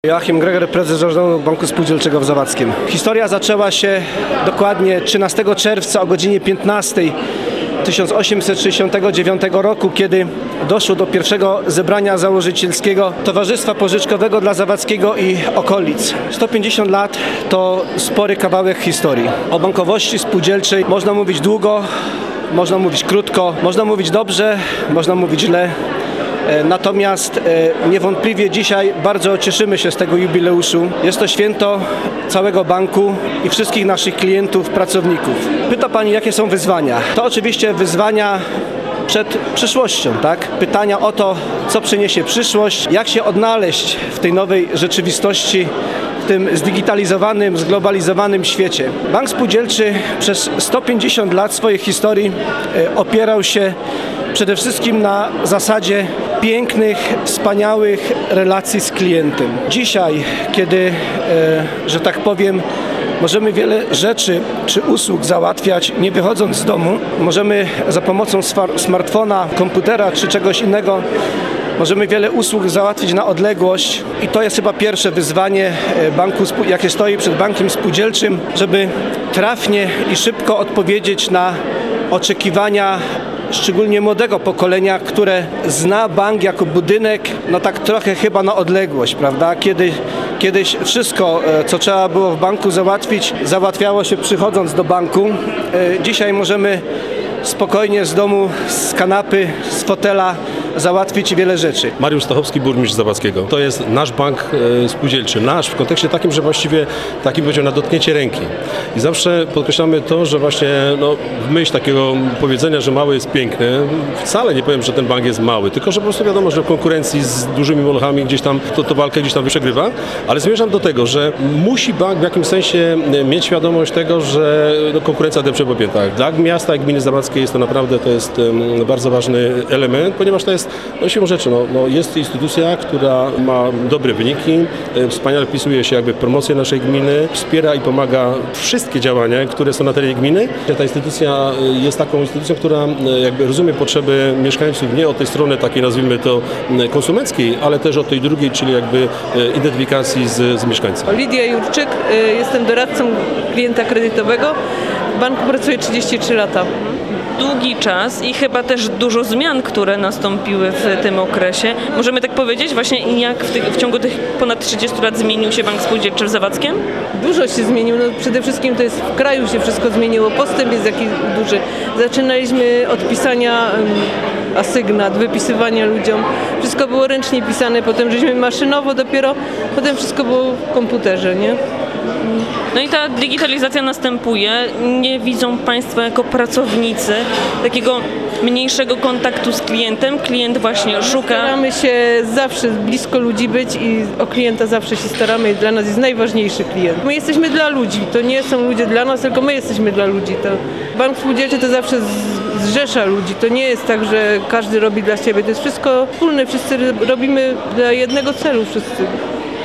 Joachim Greger, prezes Zarządu Banku Spółdzielczego w Zawadzkiem. Historia zaczęła się dokładnie 13 czerwca o godzinie 15 1869 roku, kiedy doszło do pierwszego zebrania założycielskiego Towarzystwa Pożyczkowego dla Zawadzkiego i okolic. 150 lat to spory kawałek historii. O bankowości spółdzielczej można mówić długo, można mówić krótko, można mówić dobrze, można mówić źle. Natomiast niewątpliwie dzisiaj bardzo cieszymy się z tego jubileuszu. Jest to święto całego banku i wszystkich naszych klientów, pracowników. Pyta Pani, jakie są wyzwania? To oczywiście wyzwania przed przyszłością, tak? Pytania o to, co przyniesie przyszłość, jak się odnaleźć w tej nowej rzeczywistości, w tym zdigitalizowanym, zglobalizowanym świecie. Bank Spółdzielczy przez 150 lat swojej historii opierał się przede wszystkim na zasadzie pięknych, wspaniałych relacji z klientem. Dzisiaj, kiedy, że tak powiem, możemy wiele rzeczy czy usług załatwiać nie wychodząc z domu, możemy za pomocą smartfona, komputera czy czegoś innego, możemy wiele usług załatwić na odległość i to jest chyba pierwsze wyzwanie banku, jakie stoi przed bankiem spółdzielczym, żeby trafnie i szybko odpowiedzieć na oczekiwania szczególnie młodego pokolenia, które zna bank jako budynek, no tak trochę chyba na odległość, prawda? Kiedyś wszystko, co trzeba było w banku załatwić, załatwiało się przychodząc do banku. Dzisiaj możemy spokojnie z domu, z kanapy, z fotela załatwić wiele rzeczy. Mariusz Stachowski, burmistrz Zawadzkiego. To jest nasz bank spółdzielczy. Nasz w kontekście takim, że właściwie takim powiedział na dotknięcie ręki. I zawsze podkreślamy to, że właśnie w myśl takiego powiedzenia, że mały jest piękny, wcale nie powiem, że ten bank jest mały, tylko że po prostu wiadomo, że w konkurencji z dużymi molochami gdzieś tam to walkę gdzieś tam przegrywa, ale zmierzam do tego, że musi bank w jakimś sensie mieć świadomość tego, że konkurencja depcze po piętach. Dla miasta i gminy Zawadzkiej jest to naprawdę bardzo ważny element, ponieważ to jest siłą rzeczy, jest instytucja, która ma dobre wyniki, wspaniale wpisuje się jakby w promocję naszej gminy, wspiera i pomaga wszystkie działania, które są na terenie gminy. Ta instytucja jest taką instytucją, która jakby rozumie potrzeby mieszkańców nie od tej strony takiej, nazwijmy to, konsumenckiej, ale też od tej drugiej, czyli jakby identyfikacji z mieszkańcem. Lidia Jurczyk, jestem doradcą klienta kredytowego. W banku pracuję 33 lata. Długi czas i chyba też dużo zmian, które nastąpiły w tym okresie. Możemy tak powiedzieć właśnie, jak w ciągu tych ponad 30 lat zmienił się Bank Spółdzielczy w Zawadzkiem? Dużo się zmieniło. Przede wszystkim to jest w kraju się wszystko zmieniło. Postęp jest jakiś duży. Zaczynaliśmy od pisania asygnat, wypisywania ludziom. Wszystko było ręcznie pisane, potem żeśmy maszynowo dopiero, potem wszystko było w komputerze, nie? No i ta digitalizacja następuje. Nie widzą Państwo jako pracownicy takiego mniejszego kontaktu z klientem. Klient właśnie szuka. Staramy się zawsze blisko ludzi być i o klienta zawsze się staramy. Dla nas jest najważniejszy klient. My jesteśmy dla ludzi. To nie są ludzie dla nas, tylko my jesteśmy dla ludzi. Bank Spółdzielczy to zawsze zrzesza ludzi. To nie jest tak, że każdy robi dla siebie. To jest wszystko wspólne. Wszyscy robimy dla jednego celu. Wszyscy.